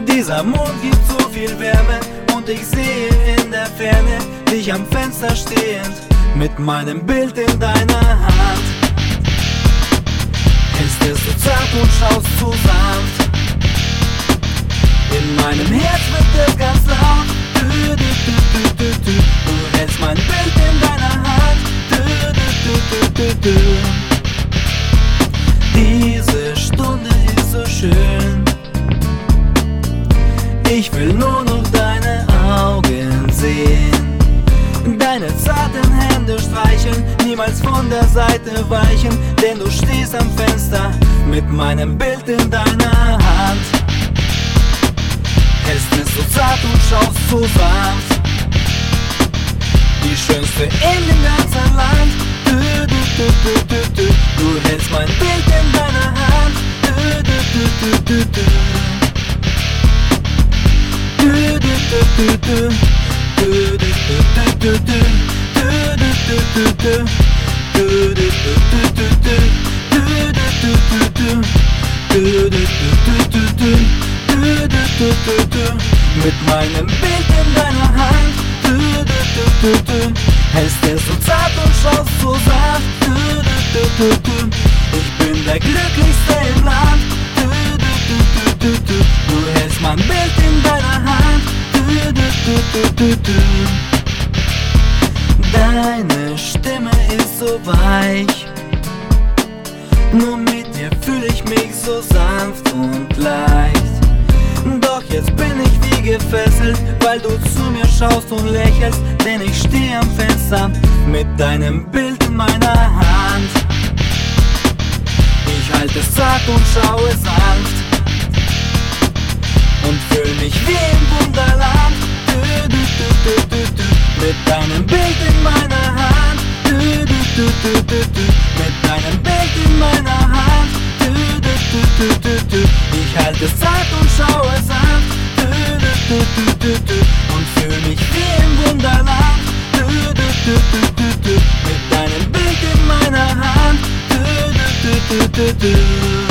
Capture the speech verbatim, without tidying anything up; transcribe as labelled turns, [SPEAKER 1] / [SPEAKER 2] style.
[SPEAKER 1] Dieser Mond gibt so viel Wärme und ich sehe in der Ferne dich am Fenster stehend mit meinem Bild in deiner Hand. Hältst es so zart und schaust so sanft. In meinem Herz wird es ganz laut. Du, du, du, du, du, du. Du hältst mein Bild in deiner Hand. Du, du, du, du, du, du. Diese Stunde ist so schön. Ich will nur noch deine Augen sehen, deine zarten Hände streicheln, niemals von der Seite weichen, denn du stehst am Fenster mit meinem Bild in deiner Hand. Hältst es so zart und schaust so sanft. Die schönste in dem ganzen Land. Du, du, du, du, du, du. Du hältst mein Bild in deiner Hand. Du, du, du, du, du, du. Du, du, du, du, du. Du, du, du, du, du. Du, du, du, du, du. Du, du, du, du, du. Du, du, du, du, du. Du, du, du, du, du. Du, du, du, du, du. Mit meinem Bild in deiner Hand. Du, du, du, du, du. Hältst es so zart und schaust so sanft. Du, du, du, du, du. Ich bin der glücklichste im Land. Du, du, du, du, du, du. Du hältst mein Bild in deiner Hand. Du, du, du, du, du, du. Deine Stimme ist so weich. Nur mit dir fühl ich mich so sanft und leicht. Doch jetzt bin ich wie gefesselt, weil du zu mir schaust und lächelst, denn ich stehe am Fenster mit deinem Bild in meiner Hand. Ich halte es zart und schaue sanft und fühl mich wie im Wunderland. Du, du, du, du, du, du. Mit deinem Bild in meiner Hand. Du, du, du, du, du, du. Mit deinem Bild in meiner Hand. Du, du, du, du, du, du. Ich halte es zart und schaue sanft. Du, du, du, du, du, du. Und fühl mich wie im Wunderland. Du, du, du, du, du, du. Mit deinem Bild in meiner Hand. Du, du, du, du, du, du.